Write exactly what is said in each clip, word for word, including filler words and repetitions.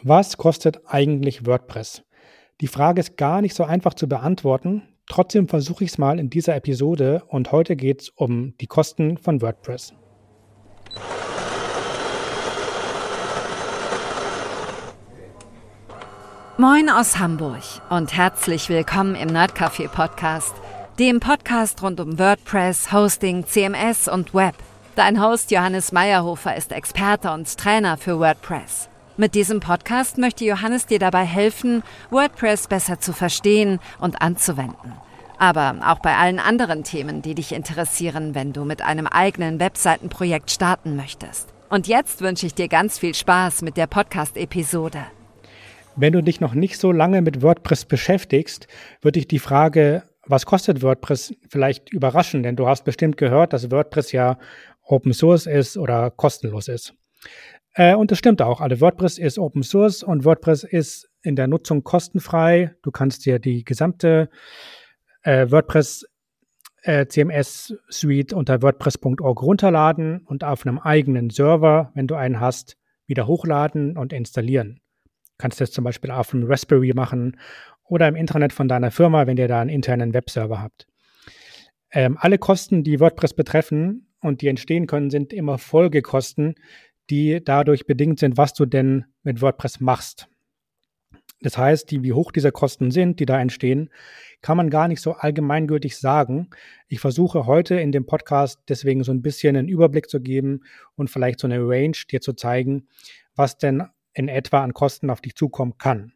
Was kostet eigentlich WordPress? Die Frage ist gar nicht so einfach zu beantworten. Trotzdem versuche ich es mal in dieser Episode und heute geht es um die Kosten von WordPress. Moin aus Hamburg und herzlich willkommen im Nerdcafé Podcast, dem Podcast rund um WordPress, Hosting, C M S und Web. Dein Host Johannes Meyerhofer ist Experte und Trainer für WordPress. Mit diesem Podcast möchte Johannes dir dabei helfen, WordPress besser zu verstehen und anzuwenden. Aber auch bei allen anderen Themen, die dich interessieren, wenn du mit einem eigenen Webseitenprojekt starten möchtest. Und jetzt wünsche ich dir ganz viel Spaß mit der Podcast-Episode. Wenn du dich noch nicht so lange mit WordPress beschäftigst, würde ich die Frage, was kostet WordPress, vielleicht überraschen, denn du hast bestimmt gehört, dass WordPress ja Open Source ist oder kostenlos ist. Äh, und das stimmt auch. Also WordPress ist Open Source und WordPress ist in der Nutzung kostenfrei. Du kannst dir die gesamte äh, WordPress äh, C M S Suite unter WordPress Punkt org runterladen und auf einem eigenen Server, wenn du einen hast, wieder hochladen und installieren. Du kannst das zum Beispiel auf einem Raspberry machen oder im Internet von deiner Firma, wenn ihr da einen internen Webserver habt. Ähm, alle Kosten, die WordPress betreffen und die entstehen können, sind immer Folgekosten, die dadurch bedingt sind, was du denn mit WordPress machst. Das heißt, die, wie hoch diese Kosten sind, die da entstehen, kann man gar nicht so allgemeingültig sagen. Ich versuche heute in dem Podcast deswegen so ein bisschen einen Überblick zu geben und vielleicht so eine Range dir zu zeigen, was denn in etwa an Kosten auf dich zukommen kann.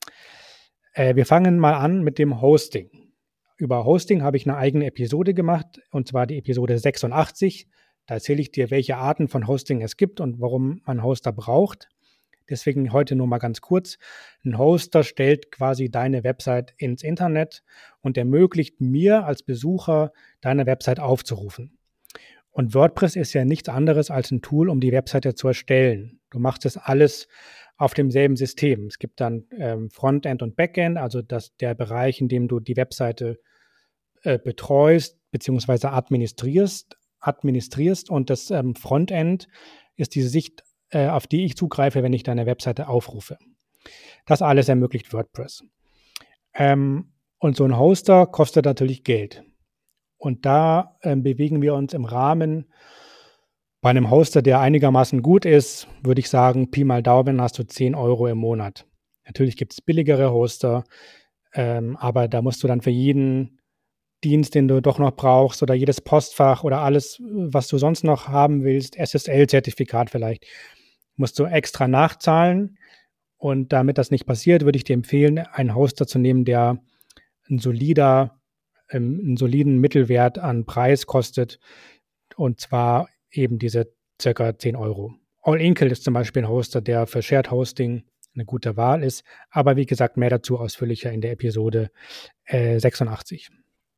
Äh, wir fangen mal an mit dem Hosting. Über Hosting habe ich eine eigene Episode gemacht, und zwar die Episode sechsundachtzig. Da erzähle ich dir, welche Arten von Hosting es gibt und warum man Hoster braucht. Deswegen heute nur mal ganz kurz. Ein Hoster stellt quasi deine Website ins Internet und ermöglicht mir als Besucher, deine Website aufzurufen. Und WordPress ist ja nichts anderes als ein Tool, um die Webseite zu erstellen. Du machst das alles auf demselben System. Es gibt dann ähm, Frontend und Backend, also das, der Bereich, in dem du die Webseite äh, betreust bzw. administrierst, administrierst. Und das ähm, Frontend ist diese Sicht, äh, auf die ich zugreife, wenn ich deine Webseite aufrufe. Das alles ermöglicht WordPress. Ähm, und so ein Hoster kostet natürlich Geld. Und da äh, bewegen wir uns im Rahmen, bei einem Hoster, der einigermaßen gut ist, würde ich sagen, Pi mal Daumen hast du zehn Euro im Monat. Natürlich gibt es billigere Hoster, ähm, aber da musst du dann für jeden Dienst, den du doch noch brauchst oder jedes Postfach oder alles, was du sonst noch haben willst, S S L-Zertifikat vielleicht, musst du extra nachzahlen. Und damit das nicht passiert, würde ich dir empfehlen, einen Hoster zu nehmen, der ein solider einen soliden Mittelwert an Preis kostet, und zwar eben diese circa zehn Euro. All-Inkle ist zum Beispiel ein Hoster, der für Shared Hosting eine gute Wahl ist, aber wie gesagt, mehr dazu ausführlicher in der Episode äh, sechsundachtzig.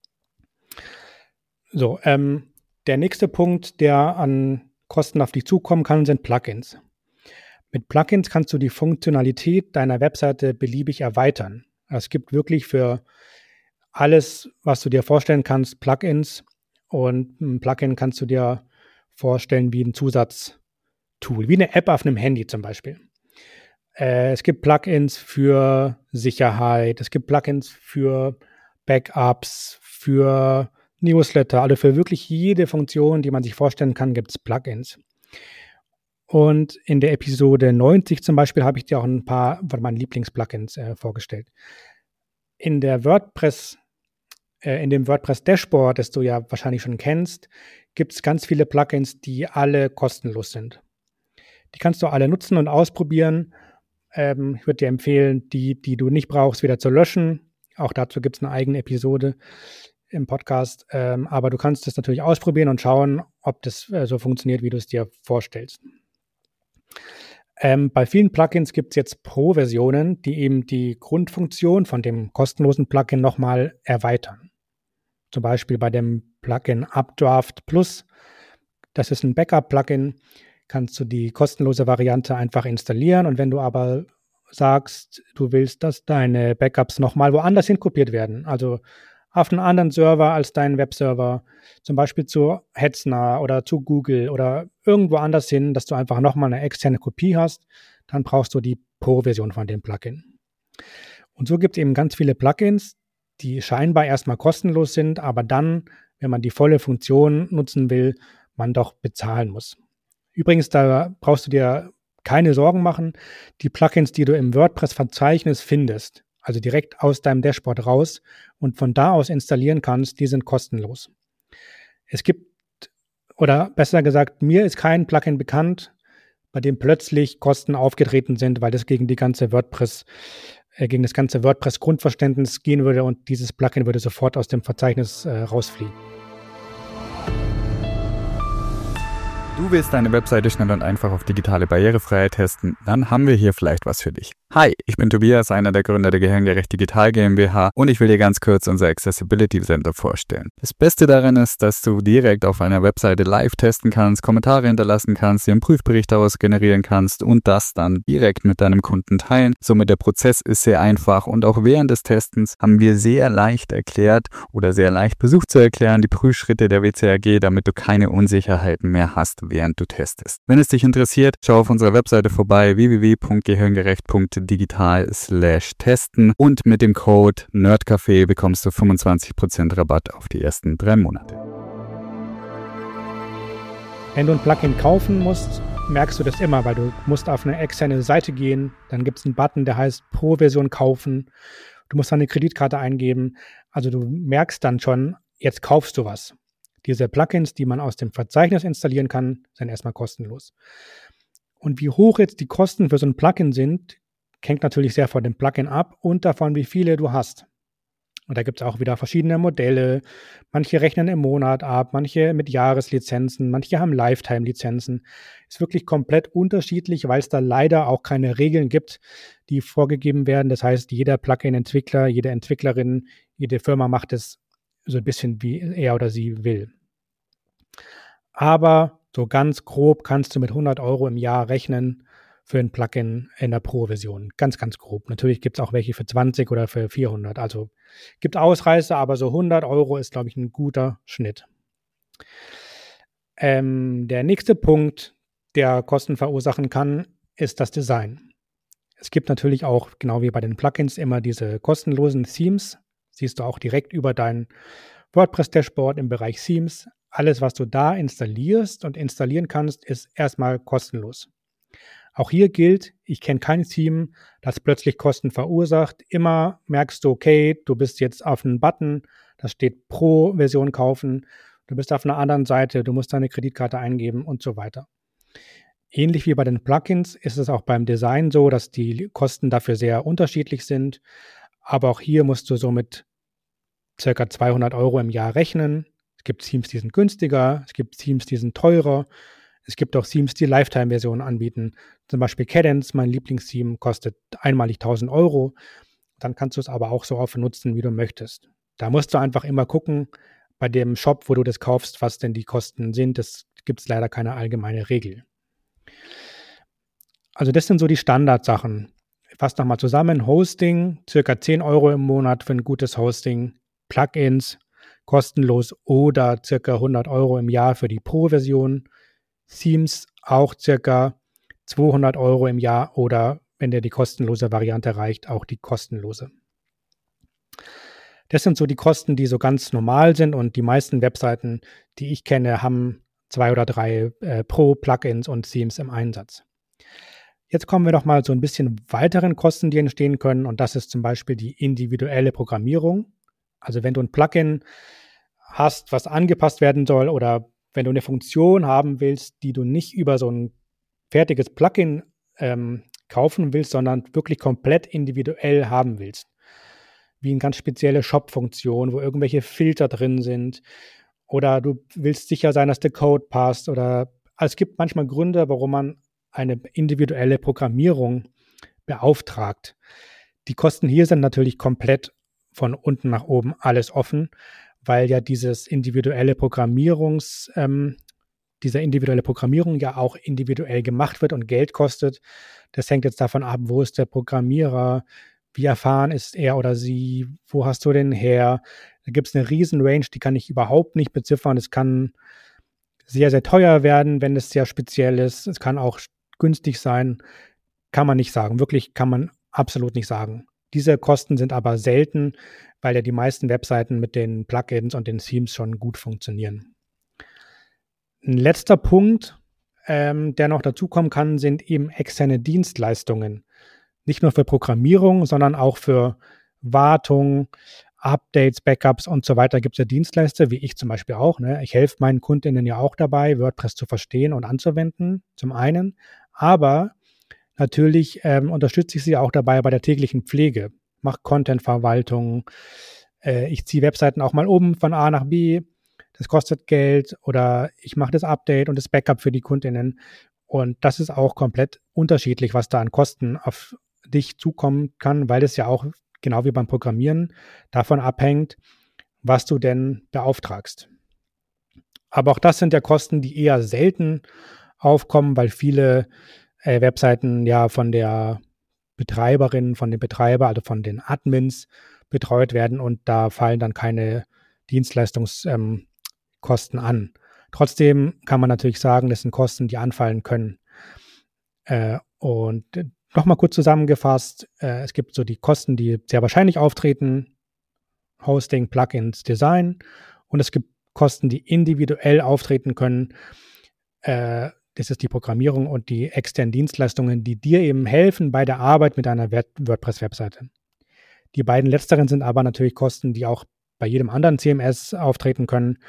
So, ähm, der nächste Punkt, der an Kosten auf dich zukommen kann, sind Plugins. Mit Plugins kannst du die Funktionalität deiner Webseite beliebig erweitern. Es gibt wirklich für alles, was du dir vorstellen kannst, Plugins, und ein Plugin kannst du dir vorstellen wie ein Zusatztool, wie eine App auf einem Handy zum Beispiel. Äh, es gibt Plugins für Sicherheit, es gibt Plugins für Backups, für Newsletter, also für wirklich jede Funktion, die man sich vorstellen kann, gibt es Plugins. Und in der Episode neunzig zum Beispiel habe ich dir auch ein paar von meinen Lieblingsplugins äh, vorgestellt. In der WordPress, äh, in dem WordPress-Dashboard, das du ja wahrscheinlich schon kennst, gibt es ganz viele Plugins, die alle kostenlos sind. Die kannst du alle nutzen und ausprobieren. Ähm, ich würde dir empfehlen, die, die du nicht brauchst, wieder zu löschen. Auch dazu gibt es eine eigene Episode im Podcast. Ähm, aber du kannst das natürlich ausprobieren und schauen, ob das äh, so funktioniert, wie du es dir vorstellst. Ähm, bei vielen Plugins gibt es jetzt Pro-Versionen, die eben die Grundfunktion von dem kostenlosen Plugin nochmal erweitern. Zum Beispiel bei dem Plugin Updraft Plus. Das ist ein Backup-Plugin. Kannst du die kostenlose Variante einfach installieren. Und wenn du aber sagst, du willst, dass deine Backups nochmal woanders hin kopiert werden, also auf einen anderen Server als deinen Webserver, zum Beispiel zu Hetzner oder zu Google oder irgendwo anders hin, dass du einfach nochmal eine externe Kopie hast, dann brauchst du die Pro-Version von dem Plugin. Und so gibt es eben ganz viele Plugins, die scheinbar erstmal kostenlos sind, aber dann, wenn man die volle Funktion nutzen will, man doch bezahlen muss. Übrigens, da brauchst du dir keine Sorgen machen. Die Plugins, die du im WordPress-Verzeichnis findest, also direkt aus deinem Dashboard raus und von da aus installieren kannst, die sind kostenlos. Es gibt, oder besser gesagt, mir ist kein Plugin bekannt, bei dem plötzlich Kosten aufgetreten sind, weil das gegen die ganze WordPress, äh, gegen das ganze WordPress-Grundverständnis gehen würde und dieses Plugin würde sofort aus dem Verzeichnis äh, rausfliegen. Du willst deine Webseite schnell und einfach auf digitale Barrierefreiheit testen? Dann haben wir hier vielleicht was für dich. Hi, ich bin Tobias, einer der Gründer der Gehirngerecht Digital GmbH und ich will dir ganz kurz unser Accessibility Center vorstellen. Das Beste daran ist, dass du direkt auf einer Webseite live testen kannst, Kommentare hinterlassen kannst, dir einen Prüfbericht daraus generieren kannst und das dann direkt mit deinem Kunden teilen. Somit der Prozess ist sehr einfach und auch während des Testens haben wir sehr leicht erklärt oder sehr leicht versucht zu erklären die Prüfschritte der W C A G, damit du keine Unsicherheiten mehr hast, während du testest. Wenn es dich interessiert, schau auf unserer Webseite vorbei w w w punkt gehirngerecht punkt digital slash testen und mit dem Code Nerdcafé bekommst du fünfundzwanzig Prozent Rabatt auf die ersten drei Monate. Wenn du ein Plugin kaufen musst, merkst du das immer, weil du musst auf eine externe Seite gehen, dann gibt es einen Button, der heißt Pro-Version kaufen. Du musst dann eine Kreditkarte eingeben. Also du merkst dann schon, jetzt kaufst du was. Diese Plugins, die man aus dem Verzeichnis installieren kann, sind erstmal kostenlos. Und wie hoch jetzt die Kosten für so ein Plugin sind, hängt natürlich sehr von dem Plugin ab und davon, wie viele du hast. Und da gibt es auch wieder verschiedene Modelle. Manche rechnen im Monat ab, manche mit Jahreslizenzen, manche haben Lifetime-Lizenzen. Ist wirklich komplett unterschiedlich, weil es da leider auch keine Regeln gibt, die vorgegeben werden. Das heißt, jeder Plugin-Entwickler, jede Entwicklerin, jede Firma macht es so ein bisschen, wie er oder sie will. Aber so ganz grob kannst du mit hundert Euro im Jahr rechnen für ein Plugin in der Pro-Version. Ganz, ganz grob. Natürlich gibt es auch welche für zwanzig oder für vierhundert. Also gibt Ausreißer, aber so hundert Euro ist, glaube ich, ein guter Schnitt. Ähm, der nächste Punkt, der Kosten verursachen kann, ist das Design. Es gibt natürlich auch, genau wie bei den Plugins, immer diese kostenlosen Themes. Siehst du auch direkt über dein WordPress-Dashboard im Bereich Themes. Alles, was du da installierst und installieren kannst, ist erstmal kostenlos. Auch hier gilt, ich kenne kein Theme, das plötzlich Kosten verursacht. Immer merkst du, okay, du bist jetzt auf einen Button, da steht Pro-Version kaufen, du bist auf einer anderen Seite, du musst deine Kreditkarte eingeben und so weiter. Ähnlich wie bei den Plugins ist es auch beim Design so, dass die Kosten dafür sehr unterschiedlich sind. Aber auch hier musst du so mit ca. zweihundert Euro im Jahr rechnen. Es gibt Themes, die sind günstiger, es gibt Themes, die sind teurer. Es gibt auch Themes, die Lifetime-Versionen anbieten. Zum Beispiel Cadence, mein Lieblingstheme, kostet einmalig tausend Euro. Dann kannst du es aber auch so oft nutzen, wie du möchtest. Da musst du einfach immer gucken, bei dem Shop, wo du das kaufst, was denn die Kosten sind. Das gibt es leider keine allgemeine Regel. Also das sind so die Standardsachen. Fass nochmal zusammen. Hosting, circa zehn Euro im Monat für ein gutes Hosting. Plugins, kostenlos oder circa hundert Euro im Jahr für die Pro-Version. Themes auch circa zweihundert Euro im Jahr oder, wenn dir die kostenlose Variante reicht, auch die kostenlose. Das sind so die Kosten, die so ganz normal sind und die meisten Webseiten, die ich kenne, haben zwei oder drei äh, Pro-Plugins und Themes im Einsatz. Jetzt kommen wir doch mal zu ein bisschen weiteren Kosten, die entstehen können und das ist zum Beispiel die individuelle Programmierung. Also wenn du ein Plugin hast, was angepasst werden soll oder wenn du eine Funktion haben willst, die du nicht über so ein fertiges Plugin ähm, kaufen willst, sondern wirklich komplett individuell haben willst. Wie eine ganz spezielle Shop-Funktion, wo irgendwelche Filter drin sind oder du willst sicher sein, dass der Code passt oder also es gibt manchmal Gründe, warum man eine individuelle Programmierung beauftragt. Die Kosten hier sind natürlich komplett von unten nach oben alles offen, weil ja dieses individuelle Programmierungs, ähm, diese individuelle Programmierung ja auch individuell gemacht wird und Geld kostet. Das hängt jetzt davon ab, wo ist der Programmierer, wie erfahren ist er oder sie, wo hast du den her? Da gibt es eine riesen Range, die kann ich überhaupt nicht beziffern. Es kann sehr, sehr teuer werden, wenn es sehr speziell ist. Es kann auch günstig sein. kann man nicht sagen. Wirklich kann man absolut nicht sagen. Diese Kosten sind aber selten, weil ja die meisten Webseiten mit den Plugins und den Themes schon gut funktionieren. Ein letzter Punkt, ähm, der noch dazukommen kann, sind eben externe Dienstleistungen. Nicht nur für Programmierung, sondern auch für Wartung, Updates, Backups und so weiter gibt es ja Dienstleister, wie ich zum Beispiel auch. Ne? Ich helfe meinen Kundinnen ja auch dabei, WordPress zu verstehen und anzuwenden, zum einen. Aber natürlich ähm, unterstütze ich sie auch dabei bei der täglichen Pflege. Mache Content-Verwaltung. Äh, ich ziehe Webseiten auch mal um von A nach B. Das kostet Geld. Oder ich mache das Update und das Backup für die Kundinnen. Und das ist auch komplett unterschiedlich, was da an Kosten auf dich zukommen kann, weil es ja auch, genau wie beim Programmieren, davon abhängt, was du denn beauftragst. Aber auch das sind ja Kosten, die eher selten aufkommen, weil viele Äh, Webseiten ja von der Betreiberin, von dem Betreiber, also von den Admins betreut werden und da fallen dann keine Dienstleistungskosten ähm, an. Trotzdem kann man natürlich sagen, das sind Kosten, die anfallen können. Äh, und nochmal kurz zusammengefasst, äh, es gibt so die Kosten, die sehr wahrscheinlich auftreten, Hosting, Plugins, Design, und es gibt Kosten, die individuell auftreten können, äh, das ist die Programmierung und die externen Dienstleistungen, die dir eben helfen bei der Arbeit mit deiner WordPress-Webseite. Die beiden letzteren sind aber natürlich Kosten, die auch bei jedem anderen C M S auftreten können.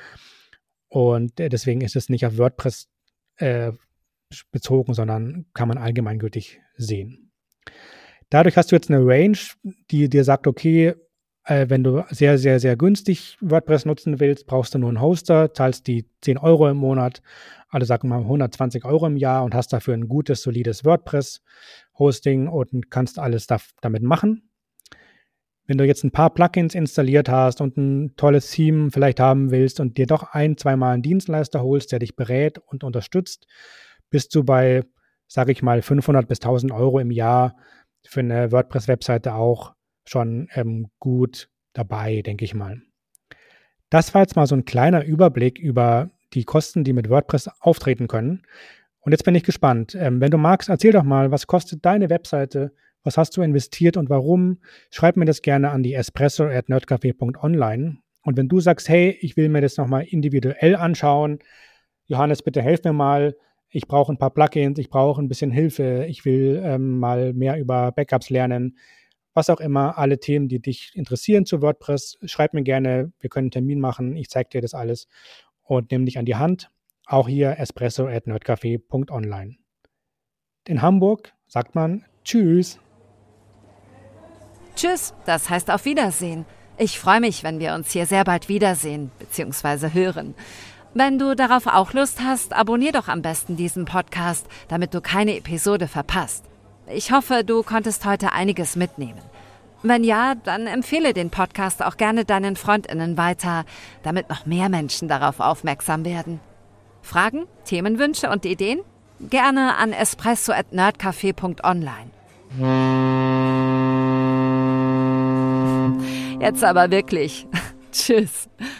Und deswegen ist es nicht auf WordPress äh, bezogen, sondern kann man allgemeingültig sehen. Dadurch hast du jetzt eine Range, die dir sagt, okay, äh, wenn du sehr, sehr, sehr günstig WordPress nutzen willst, brauchst du nur einen Hoster, zahlst die zehn Euro im Monat, also sagen wir mal hundertzwanzig Euro im Jahr und hast dafür ein gutes, solides WordPress-Hosting und kannst alles da, damit machen. Wenn du jetzt ein paar Plugins installiert hast und ein tolles Theme vielleicht haben willst und dir doch ein-, zweimal einen Dienstleister holst, der dich berät und unterstützt, bist du bei, sage ich mal, fünfhundert bis tausend Euro im Jahr für eine WordPress-Webseite auch schon ähm, gut dabei, denke ich mal. Das war jetzt mal so ein kleiner Überblick über die Kosten, die mit WordPress auftreten können. Und jetzt bin ich gespannt. Ähm, wenn du magst, erzähl doch mal, was kostet deine Webseite? Was hast du investiert und warum? Schreib mir das gerne an die espresso at nerdcafé punkt online. Und wenn du sagst, hey, ich will mir das nochmal individuell anschauen, Johannes, bitte helf mir mal. Ich brauche ein paar Plugins, ich brauche ein bisschen Hilfe, ich will ähm, mal mehr über Backups lernen. Was auch immer, alle Themen, die dich interessieren zu WordPress, schreib mir gerne, wir können einen Termin machen, ich zeige dir das alles und nimm dich an die Hand. Auch hier espresso at nerdcafé punkt online. In Hamburg sagt man Tschüss. Tschüss, das heißt auf Wiedersehen. Ich freue mich, wenn wir uns hier sehr bald wiedersehen bzw. hören. Wenn du darauf auch Lust hast, abonnier doch am besten diesen Podcast, damit du keine Episode verpasst. Ich hoffe, du konntest heute einiges mitnehmen. Wenn ja, dann empfehle den Podcast auch gerne deinen FreundInnen weiter, damit noch mehr Menschen darauf aufmerksam werden. Fragen, Themenwünsche und Ideen? Gerne an espresso at nerdcafé punkt online. Jetzt aber wirklich. Tschüss.